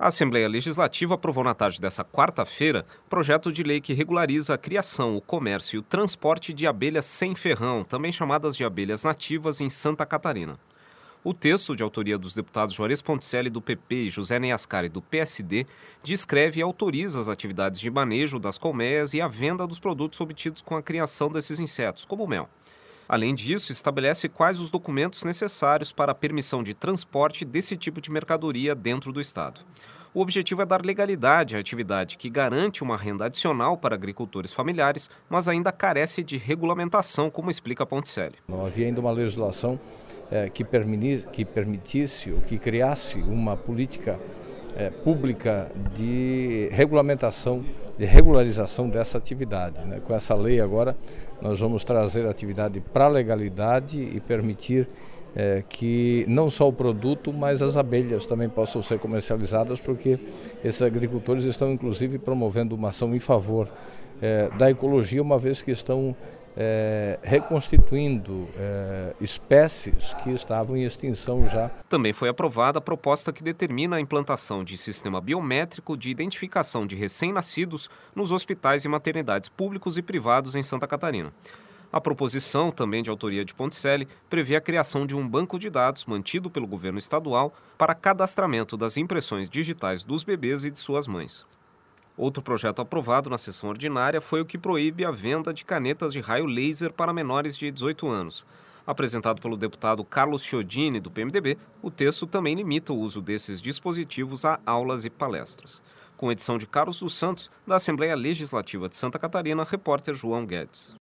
A Assembleia Legislativa aprovou na tarde dessa quarta-feira projeto de lei que regulariza a criação, o comércio e o transporte de abelhas sem ferrão, também chamadas de abelhas nativas, em Santa Catarina. O texto, de autoria dos deputados Juarez Ponticelli, do PP, e José Neascari, do PSD, descreve e autoriza as atividades de manejo das colmeias e a venda dos produtos obtidos com a criação desses insetos, como o mel. Além disso, estabelece quais os documentos necessários para a permissão de transporte desse tipo de mercadoria dentro do Estado. O objetivo é dar legalidade à atividade que garante uma renda adicional para agricultores familiares, mas ainda carece de regulamentação, como explica Ponticelli. Não havia ainda uma legislação que permitisse ou que criasse uma política pública de regulamentação, de regularização dessa atividade. Com essa lei agora nós vamos trazer a atividade para a legalidade e permitir que não só o produto, mas as abelhas também possam ser comercializadas, porque esses agricultores estão inclusive promovendo uma ação em favor da ecologia, uma vez que estão reconstituindo espécies que estavam em extinção já. Também foi aprovada a proposta que determina a implantação de sistema biométrico de identificação de recém-nascidos nos hospitais e maternidades públicos e privados em Santa Catarina. A proposição, também de autoria de Ponticelli, prevê a criação de um banco de dados mantido pelo governo estadual para cadastramento das impressões digitais dos bebês e de suas mães. Outro projeto aprovado na sessão ordinária foi o que proíbe a venda de canetas de raio laser para menores de 18 anos. Apresentado pelo deputado Carlos Chiodini, do PMDB, o texto também limita o uso desses dispositivos a aulas e palestras. Com edição de Carlos dos Santos, da Assembleia Legislativa de Santa Catarina, repórter João Guedes.